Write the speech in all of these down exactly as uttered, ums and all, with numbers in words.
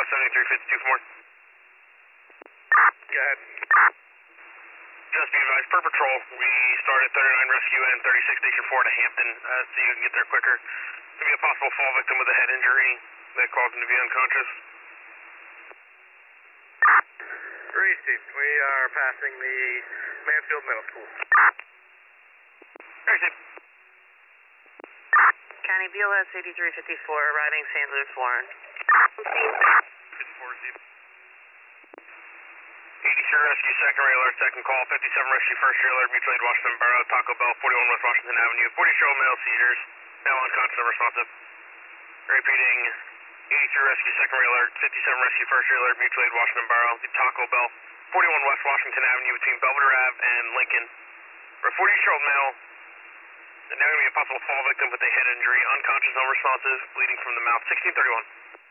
S seventy-three fifty-two for more. Go ahead. Just be advised, per patrol, we started thirty-nine rescue and thirty-six station four to Hampton, uh, so you can get there quicker. Could be a possible fall victim with a head injury that caused him to be unconscious. Received. We are passing the Mansfield Middle School. Received. County B L S eighty-three fifty-four, arriving Saint Louis Warren. fifty-four received. eighty-three rescue, second ray alert, second call. fifty-seven rescue, first ray alert, mutual aid, Washington Borough, Taco Bell, forty-one West Washington Avenue. forty show male seizures, now unconscious and responsive. Repeating, eighty-three rescue, second ray alert, fifty-seven rescue, first ray alert, mutual aid, Washington Borough, Taco Bell, forty-one West Washington Avenue between Belvedere Ave and Lincoln. For a forty year old male, and now going to be a possible fall victim with a head injury, unconscious, unresponsive, bleeding from the mouth. sixteen thirty-one.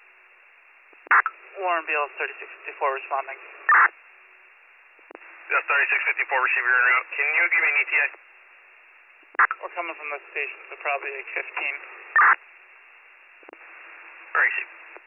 Warren B L S thirty-six fifty-four responding. That's thirty-six fifty-four, receiver in route. Can you give me an E T A? We're coming from the station, so probably like fifteen. Receive.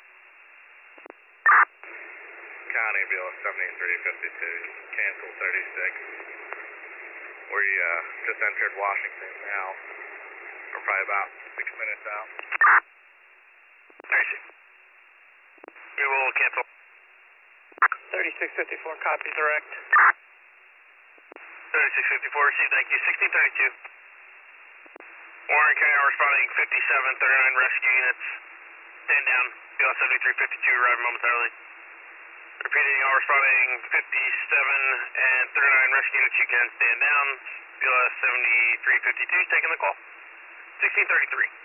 County B L S seventy-three fifty-two, cancel thirty-six. We uh, just entered Washington now. We're probably about six minutes out. Receive. We will cancel. thirty-six fifty-four, copy direct. thirty-six fifty-four, received, thank you. sixteen thirty-two. Warren County responding fifty-seven, thirty-nine rescue units. Stand down. B L S seventy-three fifty-two arriving momentarily. Repeating, all responding fifty-seven and thirty-nine rescue units, you can stand down. B L S seventy-three fifty-two is taking the call. sixteen thirty-three.